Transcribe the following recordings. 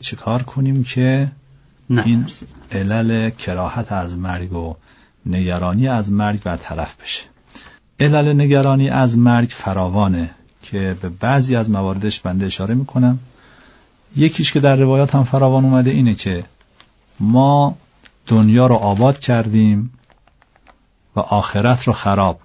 چیکار کنیم که این علل کراهت از مرگ و نگرانی از مرگ برطرف بشه. علل نگرانی از مرگ فراوانه که به بعضی از مواردش بنده اشاره میکنم. یکیش که در روایات هم فراوان اومده اینه که ما دنیا رو آباد کردیم و آخرت رو خراب،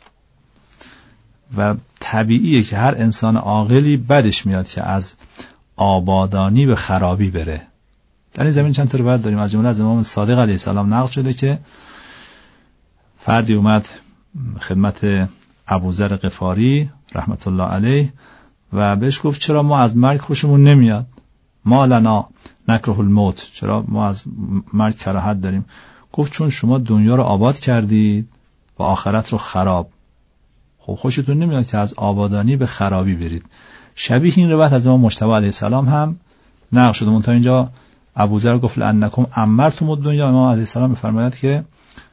و طبیعیه که هر انسان عاقلی بدش میاد که از آبادانی به خرابی بره. در این زمین چند تا روایت داریم، از جمله از امام صادق علیه السلام نقل شده که فردی اومد خدمت ابوذر غفاری رحمت الله علیه و بهش گفت چرا ما از مرگ خوشمون نمیاد؟ ما لنا نکره الموت، چرا ما از مرگ کراهت داریم؟ گفت چون شما دنیا رو آباد کردید و آخرت رو خراب. خب خوشتون نمیاد که از آبادانی به خرابی برید. شبیه این روایت از امام مجتبی علیه السلام هم نقل شده. من تا اینجا ابوذر گفت لانکم امرتم الدنیا، امام علیه السلام میفرماید که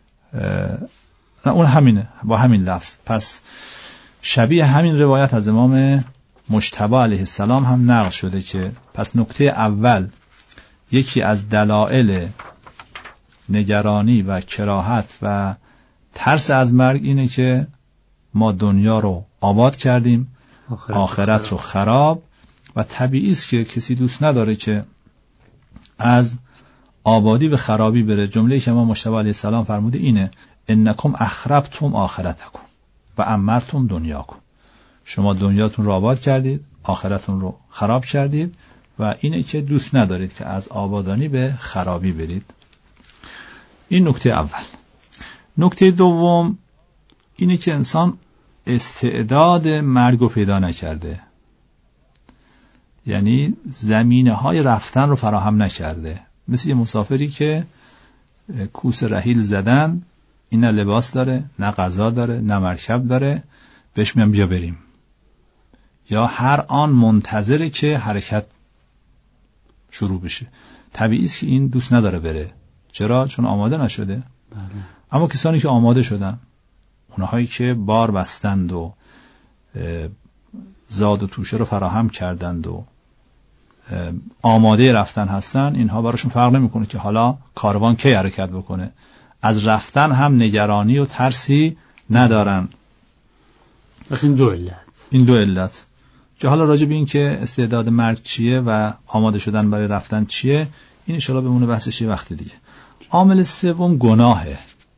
نه اون همینه با همین لفظ. پس شبیه همین روایت از امام مجتبی علیه السلام هم نقل شده که پس نکته اول، یکی از دلایل نگرانی و کراهت و ترس از مرگ اینه که ما دنیا رو آباد کردیم، آخرت رو خراب، و طبیعی است که کسی دوست نداره که از آبادی به خرابی بره. جمله‌ای که امام مجتبی علیه السلام فرموده اینه انکم اخربتم آخرتکم و امرتم دنیاکم، شما دنیاتون رو آباد کردید، آخرتون رو خراب کردید، و اینه که دوست ندارید که از آبادانی به خرابی برید. این نکته اول. نکته دوم اینه که انسان استعداد مرگ رو پیدا نکرده، یعنی زمینه های رفتن رو فراهم نکرده. مثل یه مسافری که کوس رحیل زدن، این نه لباس داره، نه غذا داره، نه مرکب داره، بهش میگن بیا بریم، یا هر آن منتظره که حرکت شروع بشه. طبیعی است که این دوست نداره بره. چرا؟ چون آماده نشده. بله. اما کسانی که آماده شدن، اونهایی که بار بستند و زاد و توشه رو فراهم کردند و آماده رفتن هستن، اینها براشون فرق نمیکنه که حالا کاروان کی حرکت بکنه. از رفتن هم نگرانی و ترسی ندارن. پس این دو علت که حالا راجع به این که استعداد مرگ چیه و آماده شدن برای رفتن چیه، این ان شاءالله بمونه بحثش یه وقت دیگه. عامل سوم گناهه.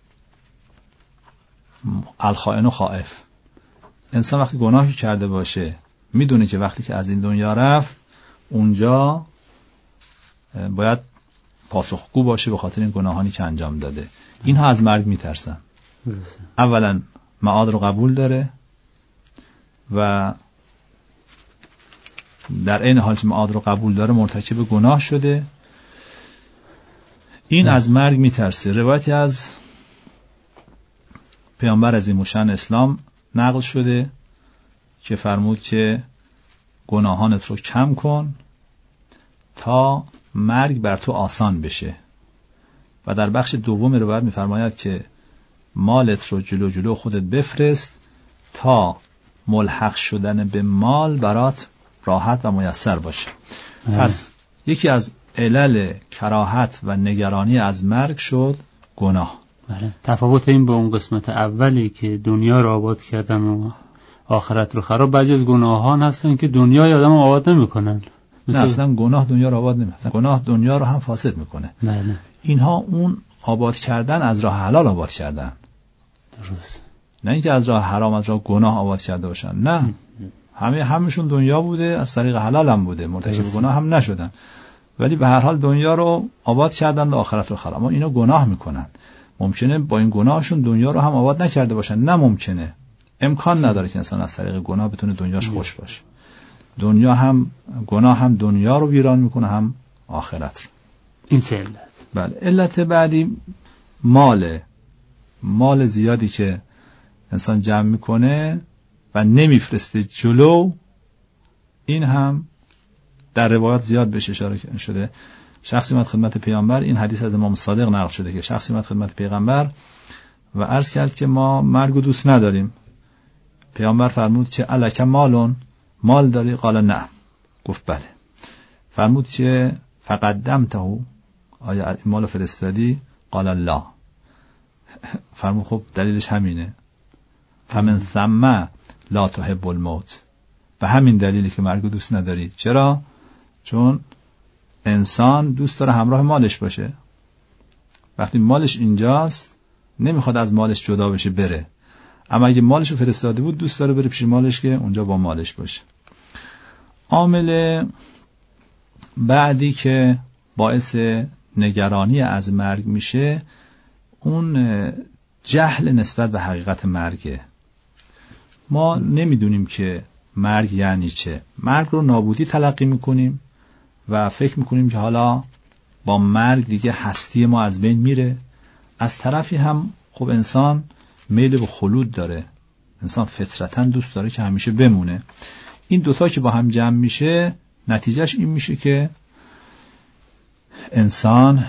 الخائن و خائف. انسان وقتی گناهی کرده باشه میدونه که وقتی که از این دنیا رفت اونجا باید پاسخگو باشه به خاطر این گناهانی که انجام داده. اینها از مرگ میترسن. اولا معاد رو قبول داره و در این حال که معاد رو قبول داره مرتکب گناه شده، این از مرگ میترسه. روایتی از پیامبر عظیم الشأن اسلام نقل شده که فرمود که گناهانت رو کم کن تا مرگ بر تو آسان بشه، و در بخش دوم روایت میفرماید که مالت رو جلو خودت بفرست تا ملحق شدن به مال برات راحت و میسر باشه. پس یکی از علل کراهت و نگرانی از مرگ شد گناه. بله. تفاوت این با اون قسمت اولی که دنیا رو آباد کردن و آخرت رو خراب، بعضی از گناهان هستن که دنیای آدم آباد نمی‌کنن. نه اصلا گناه دنیا رو آباد نمی‌کنه، گناه دنیا رو هم فاسد میکنه. بله. اینها اون آباد کردن از راه حلال آباد کردن، درست، نه اینکه از راه حرام از راه گناه آباد کرده باشن. نه، همشون دنیا بوده، از طریق حلال هم بوده، مرتکب گناه هم نشدن، ولی به هر حال دنیا رو آباد کردن و آخرت رو خراب. اما اینا گناه میکنن. ممکنه با این گناهشون دنیا رو هم آباد نکرده باشن. نه ممکنه، امکان نداره که انسان از طریق گناه بتونه دنیاش خوش باشه. دنیا هم گناه هم دنیا رو ویران میکنه هم آخرت رو. این سه علت. بله. علت بعدی مال زیادی که انسان جمع میکنه و نمیفرسته جلو، این هم در روایات زیاد بهش اشاره شده. شخصی اومد خدمت پیامبر، این حدیث از امام صادق نقل شده که شخصی اومد خدمت پیغمبر و عرض کرد که ما مرگ رو دوست نداریم. پیامبر فرمود که الک مالون، مال داری؟ قال نه. گفت بله. فرمود که فقدمته، آیا این مال فرستادی؟ قال لا. فرمود خب دلیلش همینه. فمن ثم لا تحب الموت، و همین دلیلی که مرگ دوست نداری. چرا؟ چون انسان دوست داره همراه مالش باشه. وقتی مالش اینجاست نمیخواد از مالش جدا بشه بره، اما اگه مالش رو فرستاده بود دوست داره بره پیش مالش که اونجا با مالش باشه. عامل بعدی که باعث نگرانی از مرگ میشه اون جهل نسبت به حقیقت مرگه. ما نمیدونیم که مرگ یعنی چه. مرگ رو نابودی تلقی میکنیم و فکر میکنیم که حالا با مرگ دیگه هستی ما از بین میره. از طرفی هم خب انسان میل به خلود داره، انسان فطرتاً دوست داره که همیشه بمونه. این دوتا که با هم جمع میشه نتیجهش این میشه که انسان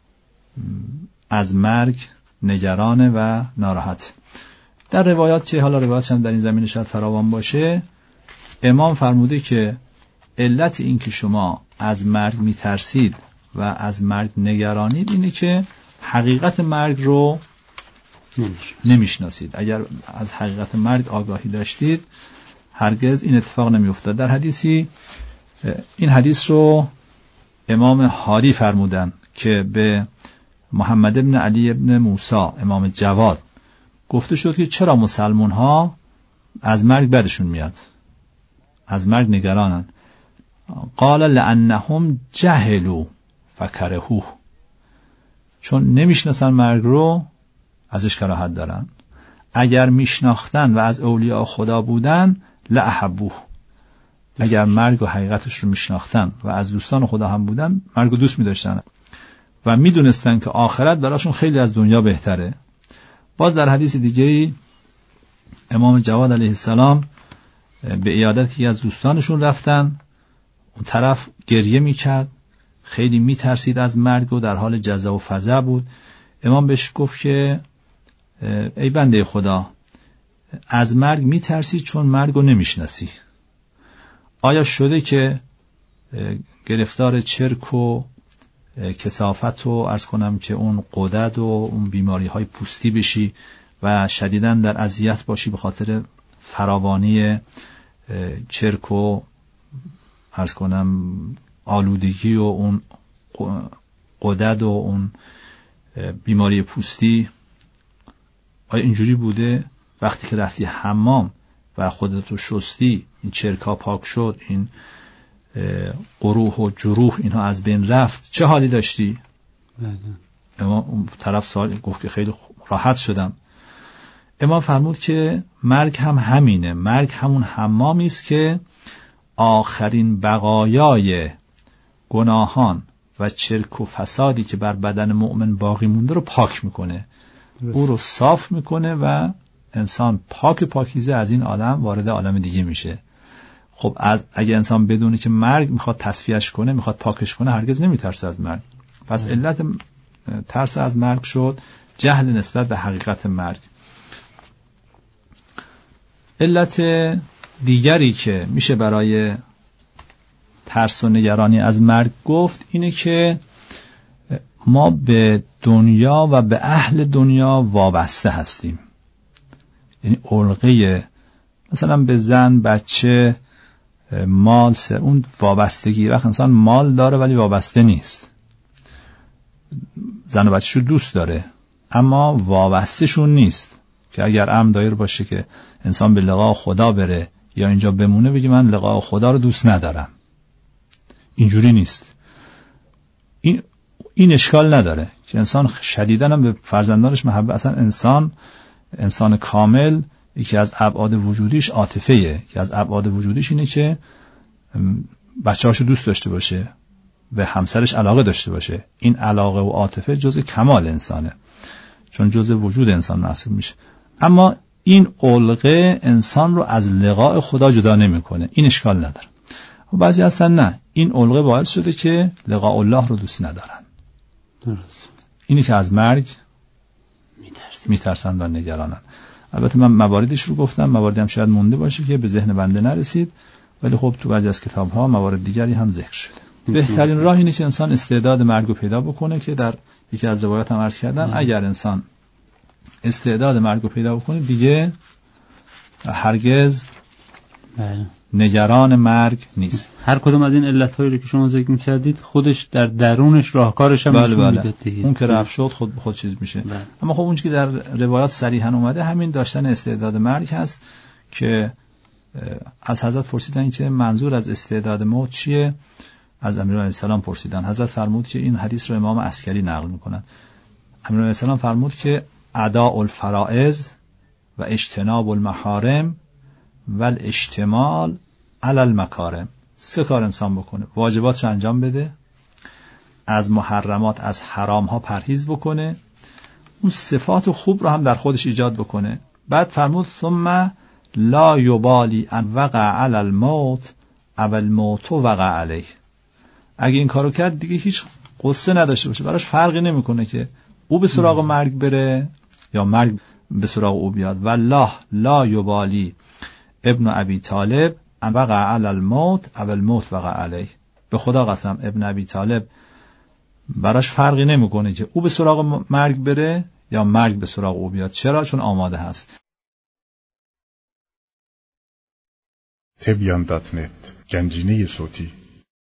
از مرگ نگرانه و ناراحت. در روایات که حالا روایاتش هم در این زمینه شاید فراوان باشه، امام فرموده که علت این که شما از مرگ میترسید و از مرگ نگرانید اینه که حقیقت مرگ رو نمیشناسید. اگر از حقیقت مرگ آگاهی داشتید هرگز این اتفاق نمیافتاد. در حدیثی، این حدیث رو امام هادی فرمودن که به محمد ابن علی ابن موسی امام جواد گفته شد که چرا مسلمان ها از مرگ بدشون میاد، از مرگ نگرانن. قال لانهم جهلوا فکرهوه، چون نمیشناسن مرگ رو ازش کراهت دارن. اگر میشناختن و از اولیاء خدا بودن لاحبوه، اگر مرگ و حقیقتش رو میشناختن و از دوستان خدا هم بودن مرگ رو دوست میداشتن و میدونستن که آخرت براشون خیلی از دنیا بهتره. باز در حدیث دیگه‌ای امام جواد علیه السلام به عیادت یکی از دوستانشون رفتن. اون طرف گریه میکرد، خیلی میترسید از مرگ و در حال جزع و فزع بود. امام بهش گفت که ای بنده خدا، از مرگ میترسی چون مرگ رو نمیشناسی. آیا شده که گرفتار چرک و کثافت و عرض کنم که اون غدد و اون بیماری های پوستی بشی و شدیداً در اذیت باشی به خاطر فراوانی چرک و عرض کنم آلودگی و اون غدد و اون بیماری پوستی؟ آیا اینجوری بوده؟ وقتی که رفتی حمام و خودتو شستی، این چرکا پاک شد، این قروح و جروح اینها از بین رفت، چه حالی داشتی؟ امام اون طرف سوال گفت که خیلی راحت شدم. امام فرمود که مرگ هم همینه. مرگ همون حمامی است که آخرین بقایای گناهان و چرک و فسادی که بر بدن مؤمن باقی مونده رو پاک میکنه، او رو صاف میکنه و انسان پاکیزه از این عالم وارد عالم دیگه میشه. خب اگه انسان بدونه که مرگ میخواد تصفیهش کنه، میخواد پاکش کنه، هرگز نمیترسه از مرگ. پس علت ترس از مرگ شد جهل نسبت به حقیقت مرگ. علت دیگری که میشه برای ترس و نگرانی از مرگ گفت اینه که ما به دنیا و به اهل دنیا وابسته هستیم. یعنی علقه مثلا به زن، بچه، مال، اون وابستگی. وقت انسان مال داره ولی وابسته نیست، زن و بچه‌شو دوست داره اما وابسته شون نیست که اگر امر دایر باشه که انسان به لقاء خدا بره یا اینجا بمونه بگی من لقاء خدا رو دوست ندارم. اینجوری نیست. این اشکال نداره که انسان شدیداً هم به فرزندانش محبت. اصلا انسان کامل یکی از ابعاد وجودیش عاطفه، یکی از ابعاد وجودیش اینه که بچه‌هاشو دوست داشته باشه، به همسرش علاقه داشته باشه. این علاقه و عاطفه جزء کمال انسانه، چون جزء وجود انسان محسوب میشه. اما این علقه انسان رو از لقاء خدا جدا نمیکنه. این اشکال نداره. و بعضی هستن نه، این علقه باعث شده که لقاء الله رو دوست ندارن. درست. اینی که از مرگ میترسن و نگرانن. البته من مواردش رو گفتم، مواردی هم شاید مونده باشه که به ذهن بنده نرسید، ولی خب تو بعضی از کتاب‌ها موارد دیگری هم ذکر شده. بهترین راه اینه که انسان استعداد مرگ رو پیدا بکنه که در یکی از روایات هم عرض کردم اگر انسان استعداد مرگ رو پیدا بکنه دیگه هرگز نگران مرگ نیست. هر کدوم از این علت‌هایی رو که شما ذکر می‌کردید خودش در درونش راهکارش هم نشون میده دیگه. اون که رفت شد خود چیز میشه. اما خب اون که در روایات صریحاً اومده همین داشتن استعداد مرگ هست که از حضرت پرسیدن که منظور از استعداد موت چیه؟ از امیرالمومنین علیه السلام پرسیدن. حضرت فرمود که این حدیث رو امام عسکری نقل میکنن. امیرالمومنین علیه السلام فرمود که اداء الفرائض و اجتناب المحارم و الاشتمال علی المکارم. 3 کار انسان بکنه: واجباتش انجام بده، از محرمات از حرام ها پرهیز بکنه، اون صفات خوب رو هم در خودش ایجاد بکنه. بعد فرمود ثم لا یبالی ان وقع علی الموت او الموت وقع علیه. اگه این کارو کرد دیگه هیچ قصه نداشته باشه، براش فرقی نمیکنه که او به سراغ مرگ بره یا مرگ به سراغ او بیاد. والله لا یبالی ابن ابی طالب ان وقع علی الموت او الموت وقع علیه. به خدا قسم ابن ابی طالب براش فرقی نمیکنه که او به سراغ مرگ بره یا مرگ به سراغ او بیاد. چرا؟ چون آماده هست. تبیان.net گنجینه صوتی